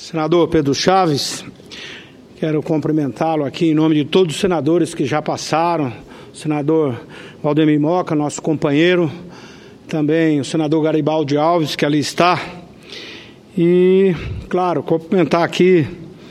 Senador Pedro Chaves, quero cumprimentá-lo aqui em nome de todos os senadores que já passaram, o senador Valdemir Moca, nosso companheiro, também o senador Garibaldi Alves, que ali está, e, claro, cumprimentar aqui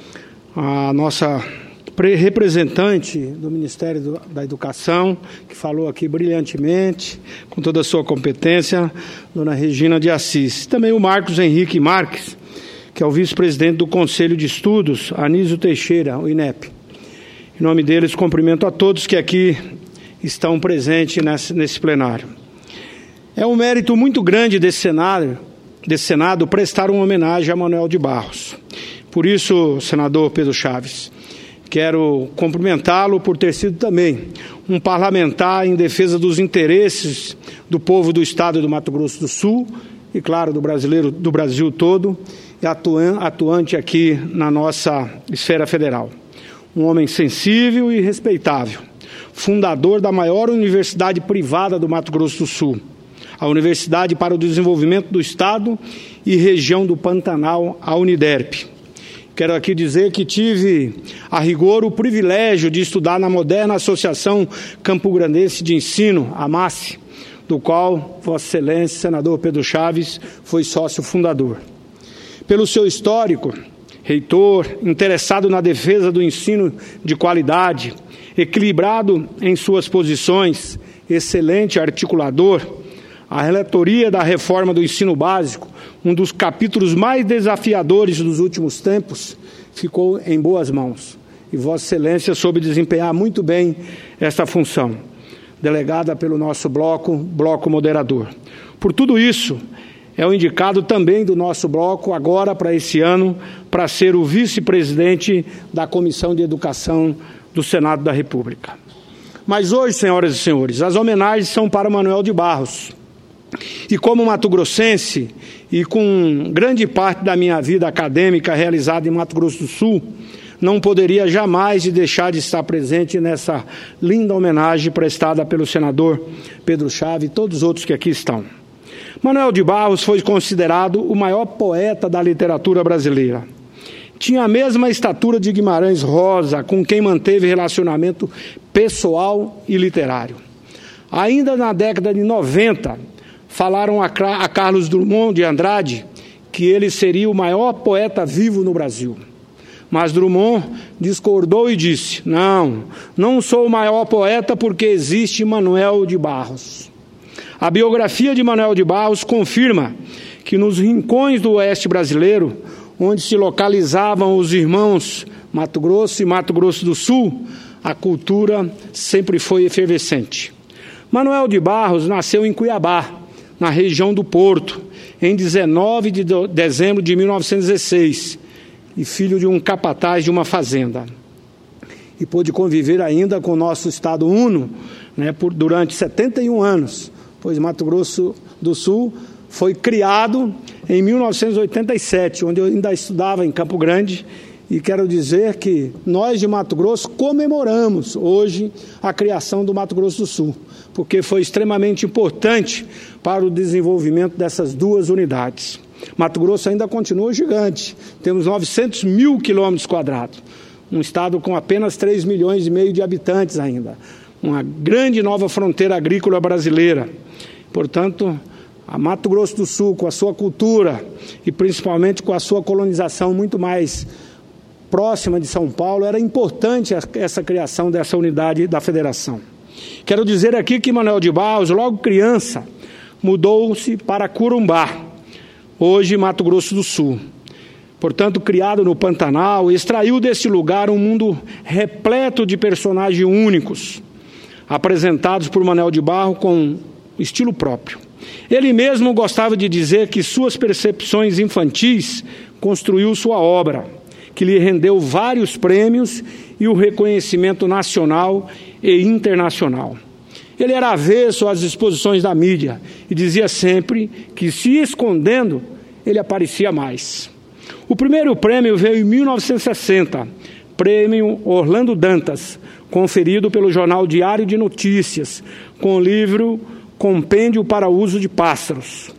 a nossa representante do Ministério da Educação, que falou aqui brilhantemente, com toda a sua competência, dona Regina de Assis. Também o Marcos Henrique Marques, que é o vice-presidente do Conselho de Estudos, Anísio Teixeira, o INEP. Em nome deles, cumprimento a todos que aqui estão presentes nesse plenário. É um mérito muito grande desse Senado prestar uma homenagem a Manoel de Barros. Por isso, senador Pedro Chaves, quero cumprimentá-lo por ter sido também um parlamentar em defesa dos interesses do povo do Estado do Mato Grosso do Sul e, claro, do Brasil todo, e atuante aqui na nossa esfera federal. Um homem sensível e respeitável, fundador da maior universidade privada do Mato Grosso do Sul, a Universidade para o Desenvolvimento do Estado e Região do Pantanal, a Uniderp. Quero aqui dizer que tive, a rigor, o privilégio de estudar na moderna Associação Campograndense de Ensino, a AMASSE, do qual Vossa Excelência, senador Pedro Chaves, foi sócio fundador. Pelo seu histórico, reitor, interessado na defesa do ensino de qualidade, equilibrado em suas posições, excelente articulador, a relatoria da reforma do ensino básico, um dos capítulos mais desafiadores dos últimos tempos, ficou em boas mãos. E Vossa Excelência soube desempenhar muito bem esta função, delegada pelo nosso bloco moderador. Por tudo isso, é o indicado também do nosso bloco, agora para esse ano, para ser o vice-presidente da Comissão de Educação do Senado da República. Mas hoje, senhoras e senhores, as homenagens são para Manoel de Barros. E como mato-grossense, e com grande parte da minha vida acadêmica realizada em Mato Grosso do Sul, não poderia jamais deixar de estar presente nessa linda homenagem prestada pelo senador Pedro Chaves e todos os outros que aqui estão. Manoel de Barros foi considerado o maior poeta da literatura brasileira. Tinha a mesma estatura de Guimarães Rosa, com quem manteve relacionamento pessoal e literário. Ainda na década de 90, falaram a Carlos Drummond de Andrade que ele seria o maior poeta vivo no Brasil. Mas Drummond discordou e disse: não sou o maior poeta porque existe Manoel de Barros. A biografia de Manoel de Barros confirma que nos rincões do oeste brasileiro, onde se localizavam os irmãos Mato Grosso e Mato Grosso do Sul, a cultura sempre foi efervescente. Manoel de Barros nasceu em Cuiabá, na região do Porto, em 19 de dezembro de 1916, e filho de um capataz de uma fazenda. E pôde conviver ainda com o nosso Estado Uno, durante 71 anos, pois Mato Grosso do Sul foi criado em 1987, onde eu ainda estudava em Campo Grande, e quero dizer que nós de Mato Grosso comemoramos hoje a criação do Mato Grosso do Sul, porque foi extremamente importante para o desenvolvimento dessas duas unidades. Mato Grosso ainda continua gigante, temos 900 mil quilômetros quadrados, um estado com apenas 3 milhões e meio de habitantes ainda, uma grande nova fronteira agrícola brasileira. Portanto, a Mato Grosso do Sul, com a sua cultura e principalmente com a sua colonização muito mais próxima de São Paulo, era importante essa criação dessa unidade da federação. Quero dizer aqui que Manoel de Barros, logo criança, mudou-se para Corumbá, hoje Mato Grosso do Sul. Portanto, criado no Pantanal, extraiu desse lugar um mundo repleto de personagens únicos, apresentados por Manoel de Barros com estilo próprio. Ele mesmo gostava de dizer que suas percepções infantis construiu sua obra, que lhe rendeu vários prêmios e o reconhecimento nacional e internacional. Ele era avesso às exposições da mídia e dizia sempre que, se escondendo, ele aparecia mais. O primeiro prêmio veio em 1960, Prêmio Orlando Dantas, conferido pelo Jornal Diário de Notícias, com o livro Compêndio para o Uso de Pássaros.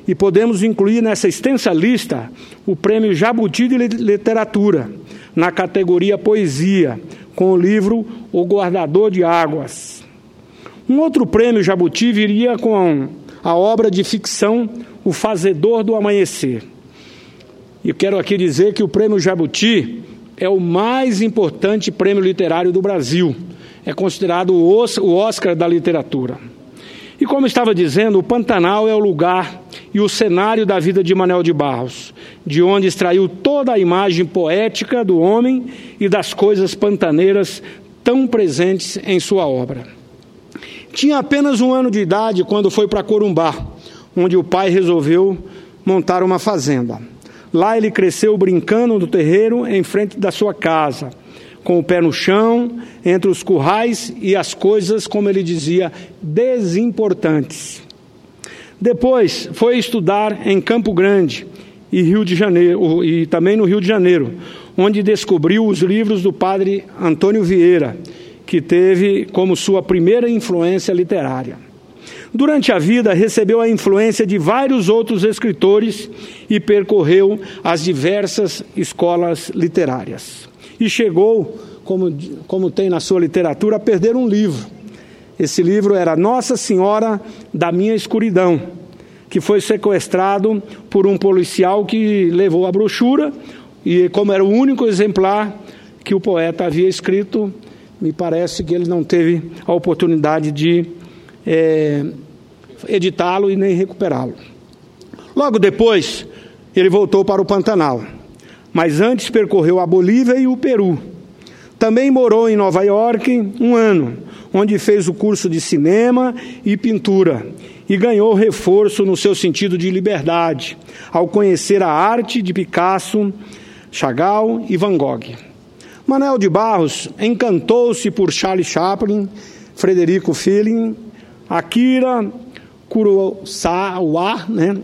E podemos incluir nessa extensa lista o Prêmio Jabuti de Literatura, na categoria Poesia, com o livro O Guardador de Águas. Um outro prêmio Jabuti viria com a obra de ficção O Fazedor do Amanhecer. E quero aqui dizer que o Prêmio Jabuti é o mais importante prêmio literário do Brasil. É considerado o Oscar da literatura. E como estava dizendo, o Pantanal é o lugar e o cenário da vida de Manuel de Barros, de onde extraiu toda a imagem poética do homem e das coisas pantaneiras tão presentes em sua obra. Tinha apenas 1 ano de idade quando foi para Corumbá, onde o pai resolveu montar uma fazenda. Lá ele cresceu brincando no terreiro em frente da sua casa, com o pé no chão, entre os currais e as coisas, como ele dizia, desimportantes. Depois foi estudar em Campo Grande e Rio de Janeiro, e também no Rio de Janeiro, onde descobriu os livros do padre Antônio Vieira, que teve como sua primeira influência literária. Durante a vida, recebeu a influência de vários outros escritores e percorreu as diversas escolas literárias. E chegou, como tem na sua literatura, a perder um livro. Esse livro era Nossa Senhora da Minha Escuridão, que foi sequestrado por um policial que levou a brochura, e como era o único exemplar que o poeta havia escrito, me parece que ele não teve a oportunidade de editá-lo e nem recuperá-lo. Logo depois, ele voltou para o Pantanal, mas antes percorreu a Bolívia e o Peru. Também morou em Nova York 1 ano, onde fez o curso de cinema e pintura, e ganhou reforço no seu sentido de liberdade, ao conhecer a arte de Picasso, Chagall e Van Gogh. Manuel de Barros encantou-se por Charlie Chaplin, Frederico Fellini, Akira Kurosawa,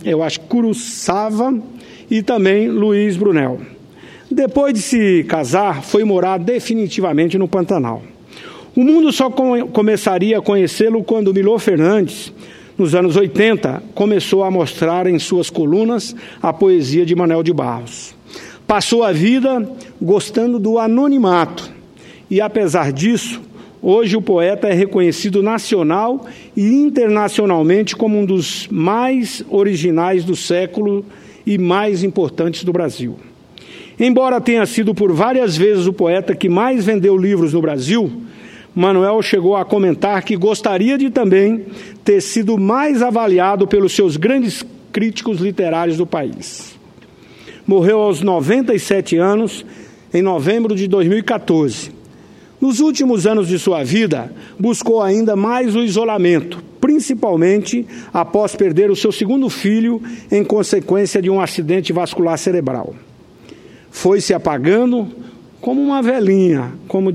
Kurosawa e também Luiz Brunel. Depois de se casar, foi morar definitivamente no Pantanal. O mundo só começaria a conhecê-lo quando Milor Fernandes, nos anos 80, começou a mostrar em suas colunas a poesia de Manuel de Barros. Passou a vida gostando do anonimato e, apesar disso, hoje o poeta é reconhecido nacional e internacionalmente como um dos mais originais do século e mais importantes do Brasil. Embora tenha sido por várias vezes o poeta que mais vendeu livros no Brasil, Manuel chegou a comentar que gostaria de também ter sido mais avaliado pelos seus grandes críticos literários do país. Morreu aos 97 anos, em novembro de 2014. Nos últimos anos de sua vida, buscou ainda mais o isolamento, principalmente após perder o seu segundo filho em consequência de um acidente vascular cerebral. Foi se apagando como uma velhinha, como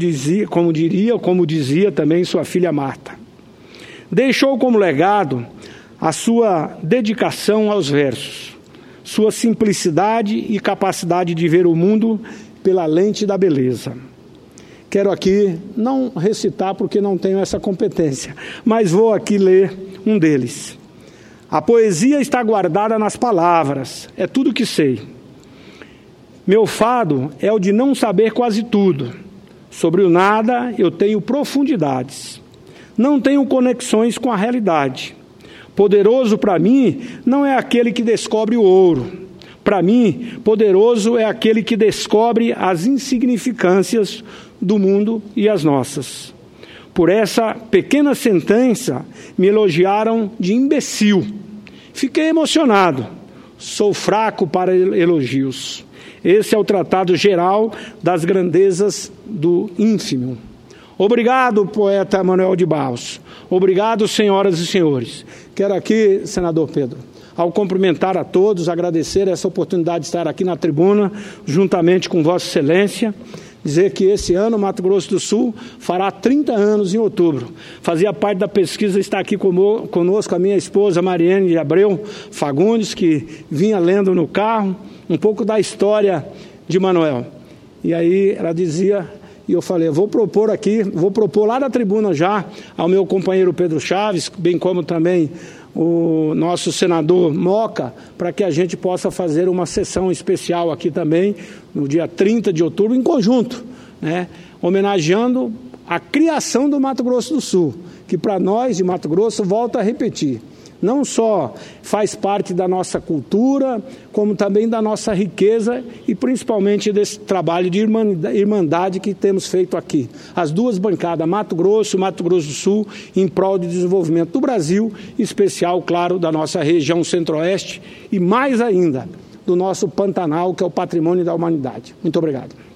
dizia também sua filha Marta. Deixou como legado a sua dedicação aos versos, sua simplicidade e capacidade de ver o mundo pela lente da beleza. Quero aqui não recitar porque não tenho essa competência, mas vou aqui ler um deles. A poesia está guardada nas palavras, é tudo que sei. Meu fado é o de não saber quase tudo. Sobre o nada eu tenho profundidades. Não tenho conexões com a realidade. Poderoso para mim não é aquele que descobre o ouro. Para mim, poderoso é aquele que descobre as insignificâncias do mundo e as nossas. Por essa pequena sentença, me elogiaram de imbecil. Fiquei emocionado. Sou fraco para elogios. Esse é o tratado geral das grandezas do ínfimo. Obrigado, poeta Manuel de Barros. Obrigado, senhoras e senhores. Quero aqui, senador Pedro, ao cumprimentar a todos, agradecer essa oportunidade de estar aqui na tribuna, juntamente com Vossa Excelência, dizer que esse ano Mato Grosso do Sul fará 30 anos em outubro. Fazia parte da pesquisa, está aqui conosco a minha esposa Mariane de Abreu Fagundes, que vinha lendo no carro um pouco da história de Manuel. E aí ela dizia, e eu falei, eu vou propor aqui, vou propor lá da tribuna já ao meu companheiro Pedro Chaves, bem como também o nosso senador Moca, para que a gente possa fazer uma sessão especial aqui também, no dia 30 de outubro, em conjunto, né, homenageando a criação do Mato Grosso do Sul, que para nós de Mato Grosso, volto a repetir, não só faz parte da nossa cultura, como também da nossa riqueza e principalmente desse trabalho de irmandade que temos feito aqui. As duas bancadas, Mato Grosso do Sul, em prol do desenvolvimento do Brasil, em especial, claro, da nossa região centro-oeste e mais ainda do nosso Pantanal, que é o patrimônio da humanidade. Muito obrigado.